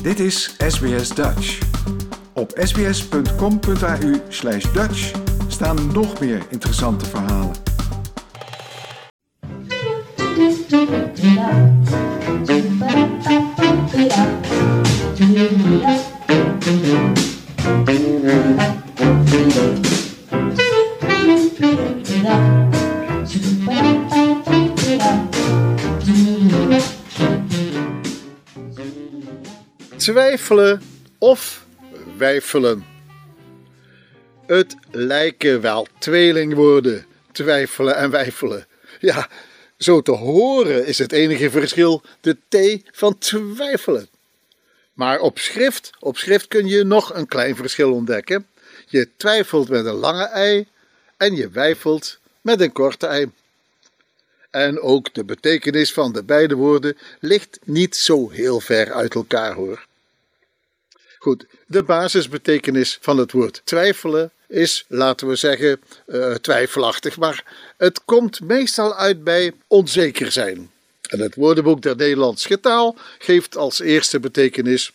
Dit is SBS Dutch. Op sbs.com.au/Dutch staan nog meer interessante verhalen. Twijfelen of wijfelen. Het lijken wel tweelingwoorden, twijfelen en wijfelen. Ja, zo te horen is het enige verschil de T van twijfelen. Maar op schrift kun je nog een klein verschil ontdekken. Je twijfelt met een lange ei en je wijfelt met een korte ei. En ook de betekenis van de beide woorden ligt niet zo heel ver uit elkaar hoor. Goed, de basisbetekenis van het woord twijfelen is, laten we zeggen, twijfelachtig, maar het komt meestal uit bij onzeker zijn. En het woordenboek der Nederlandse taal geeft als eerste betekenis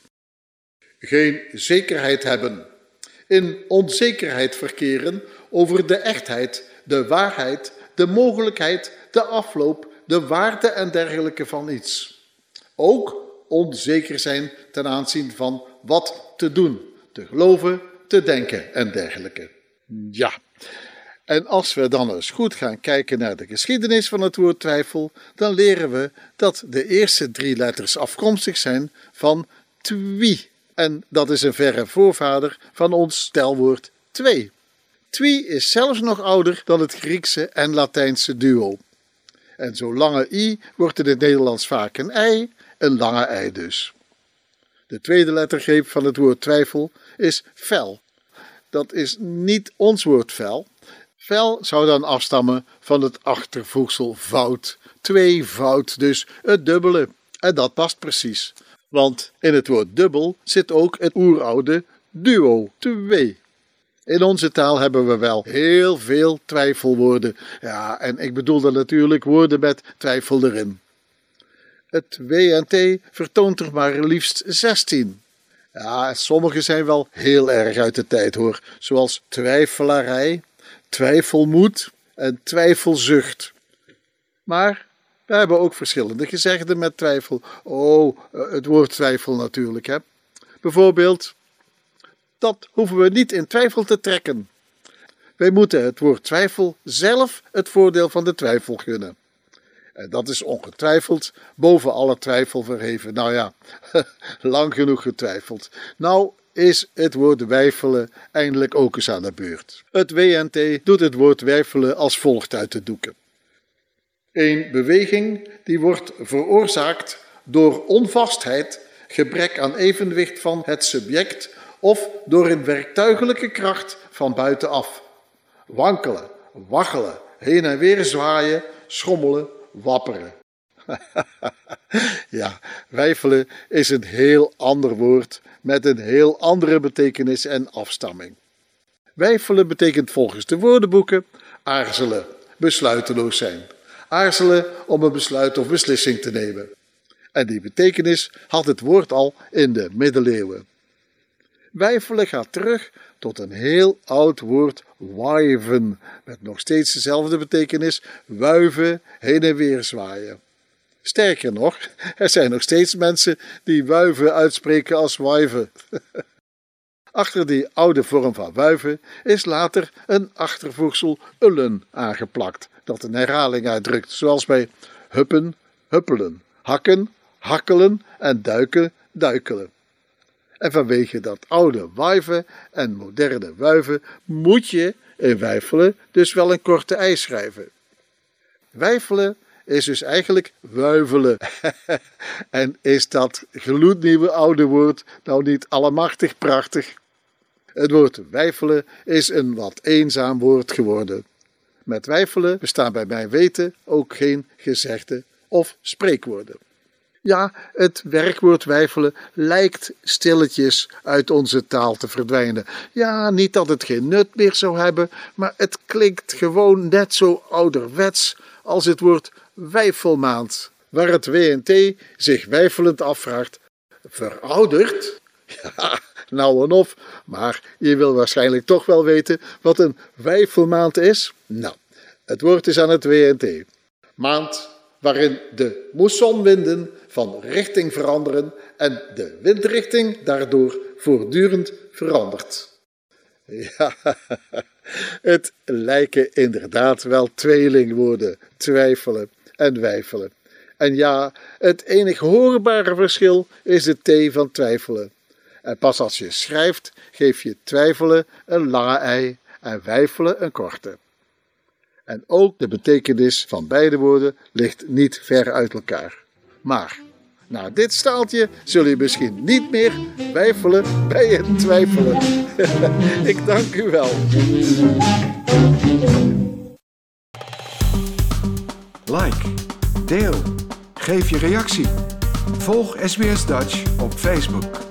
geen zekerheid hebben. In onzekerheid verkeren over de echtheid, de waarheid, de mogelijkheid, de afloop, de waarde en dergelijke van iets. Ook onzeker zijn ten aanzien van wat te doen, te geloven, te denken en dergelijke. Ja, en als we dan eens goed gaan kijken naar de geschiedenis van het woord twijfel, dan leren we dat de eerste 3 letters afkomstig zijn van twi. En dat is een verre voorvader van ons stelwoord twee. Twi is zelfs nog ouder dan het Griekse en Latijnse duo. En zo'n lange i wordt in het Nederlands vaak een ei, een lange ei dus. De tweede lettergreep van het woord twijfel is fel. Dat is niet ons woord fel. Fel zou dan afstammen van het achtervoegsel voud. Tweevoud, dus het dubbele. En dat past precies. Want in het woord dubbel zit ook het oeroude duo, twee. In onze taal hebben we wel heel veel twijfelwoorden. Ja, en ik bedoel dan natuurlijk woorden met twijfel erin. Het WNT vertoont er maar liefst 16. Ja, sommige zijn wel heel erg uit de tijd hoor. Zoals twijfelarij, twijfelmoed en twijfelzucht. Maar we hebben ook verschillende gezegden met twijfel. Het woord twijfel natuurlijk. Hè. Bijvoorbeeld, dat hoeven we niet in twijfel te trekken. Wij moeten het woord twijfel zelf het voordeel van de twijfel gunnen. En dat is ongetwijfeld boven alle twijfel verheven. Nou ja, lang genoeg getwijfeld. Nou is het woord wijfelen eindelijk ook eens aan de beurt. Het WNT doet het woord wijfelen als volgt uit de doeken. Een beweging die wordt veroorzaakt door onvastheid, gebrek aan evenwicht van het subject of door een werktuigelijke kracht van buitenaf. Wankelen, waggelen, heen en weer zwaaien, schommelen, wapperen. Ja, wijfelen is een heel ander woord met een heel andere betekenis en afstamming. Wijfelen betekent volgens de woordenboeken aarzelen, besluiteloos zijn. Aarzelen om een besluit of beslissing te nemen. En die betekenis had het woord al in de middeleeuwen. Wijfelen gaat terug tot een heel oud woord wuiven, met nog steeds dezelfde betekenis, wuiven, heen en weer zwaaien. Sterker nog, er zijn nog steeds mensen die wuiven uitspreken als wuiven. Achter die oude vorm van wuiven is later een achtervoegsel ullen aangeplakt, dat een herhaling uitdrukt, zoals bij huppen, huppelen, hakken, hakkelen en duiken, duikelen. En vanwege dat oude wuiven en moderne wuiven moet je in wijfelen dus wel een korte ei schrijven. Wijfelen is dus eigenlijk wuivelen. En is dat gloednieuwe oude woord nou niet allemachtig prachtig? Het woord wijfelen is een wat eenzaam woord geworden. Met wijfelen bestaan bij mijn weten ook geen gezegden of spreekwoorden. Ja, het werkwoord wijfelen lijkt stilletjes uit onze taal te verdwijnen. Ja, niet dat het geen nut meer zou hebben, maar het klinkt gewoon net zo ouderwets als het woord wijfelmaand, waar het WNT zich wijfelend afvraagt: Verouderd? Ja, nou en of, maar je wil waarschijnlijk toch wel weten wat een weifelmaand is? Nou, het woord is aan het WNT. Maand waarin de moessonwinden van richting veranderen en de windrichting daardoor voortdurend verandert. Ja, het lijken inderdaad wel tweelingwoorden, twijfelen en weifelen. En ja, het enig hoorbare verschil is de T van twijfelen. En pas als je schrijft, geef je twijfelen een lange ei en weifelen een korte. En ook de betekenis van beide woorden ligt niet ver uit elkaar. Maar na dit staaltje zul je misschien niet meer weifelen bij het twijfelen. Ik dank u wel. Like, deel, geef je reactie. Volg SBS Dutch op Facebook.